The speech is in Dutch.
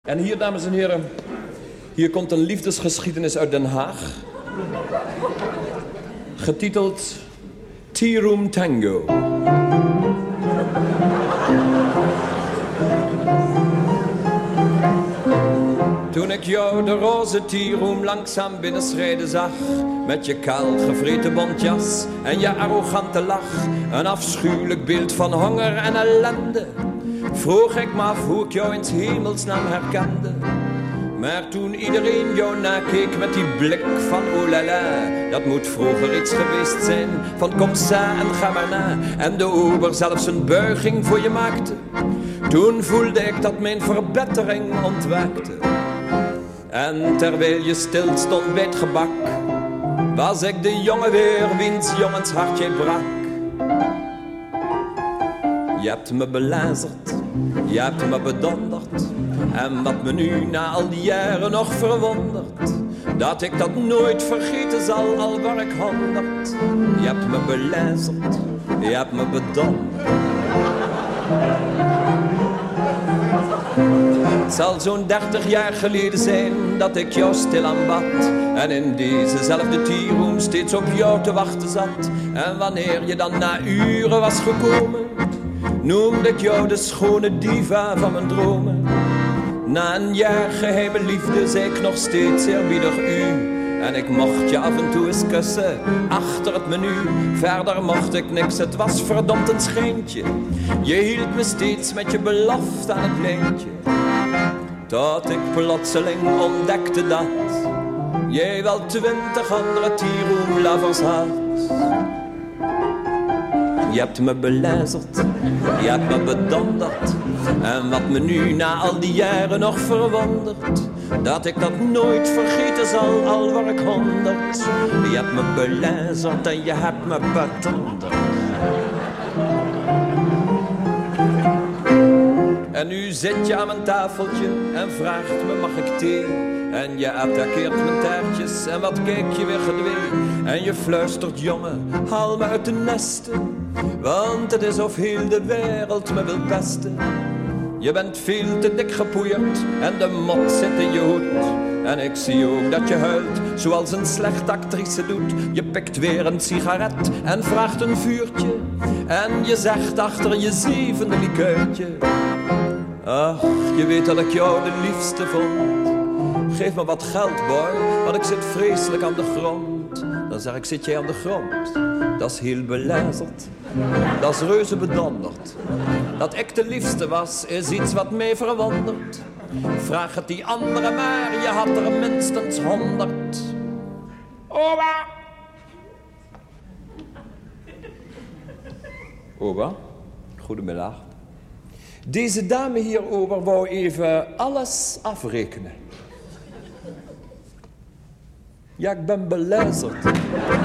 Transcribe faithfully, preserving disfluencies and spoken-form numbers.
En hier, dames en heren, hier komt een liefdesgeschiedenis uit Den Haag. Getiteld Tea Room Tango. Toen ik jou de roze tea room langzaam binnenschrijden zag, met je kaal gevreten bontjas en je arrogante lach, een afschuwelijk beeld van honger en ellende, vroeg ik me af hoe ik jou in 's hemelsnaam herkende. Maar toen iedereen jou nakeek met die blik van oh la la, dat moet vroeger iets geweest zijn van kom sa en ga maar na, en de ober zelfs een buiging voor je maakte, toen voelde ik dat mijn verbetering ontwaakte. En terwijl je stil stond bij het gebak, was ik de jongen weer wiens jongens hartje brak. Je hebt me belazerd, je hebt me bedonderd, en wat me nu na al die jaren nog verwondert, dat ik dat nooit vergeten zal, al waar ik honderd. Je hebt me belazerd, je hebt me bedonderd. Het zal zo'n dertig jaar geleden zijn dat ik jou stil aanbad en in dezezelfde tearoom steeds op jou te wachten zat. En wanneer je dan na uren was gekomen, noemde ik jou de schone diva van mijn dromen. Na een jaar geheime liefde zei ik nog steeds eerbiedig u, en ik mocht je af en toe eens kussen achter het menu. Verder mocht ik niks, het was verdomd een schijntje. Je hield me steeds met je belofte aan het lijntje, tot ik plotseling ontdekte dat jij wel twintig andere tearoom lovers had. Je hebt me belazerd, je hebt me bedonderd, en wat me nu na al die jaren nog verwondert, dat ik dat nooit vergeten zal, al waar ik honderd. Je hebt me belazerd en je hebt me bedonderd. En nu zit je aan mijn tafeltje en vraagt me mag ik thee, en je attaqueert mijn taartjes en wat kijk je weer gedwee. En je fluistert jongen, haal me uit de nesten, want het is of heel de wereld me wil pesten. Je bent veel te dik gepoeierd en de mot zit in je hoed, en ik zie ook dat je huilt zoals een slechte actrice doet. Je pikt weer een sigaret en vraagt een vuurtje, en je zegt achter je zevende likeurtje: ach, je weet dat ik jou de liefste vond. Geef me wat geld, boy, want ik zit vreselijk aan de grond. Dan zeg ik, zit jij aan de grond? Dat is heel belazerd, dat is reuze bedonderd. Dat ik de liefste was, is iets wat mij verwondert. Vraag het die andere maar, je had er minstens honderd. Oba! Oba, goedemiddag. Deze dame hierover wou even alles afrekenen. Ja, ik ben belazerd.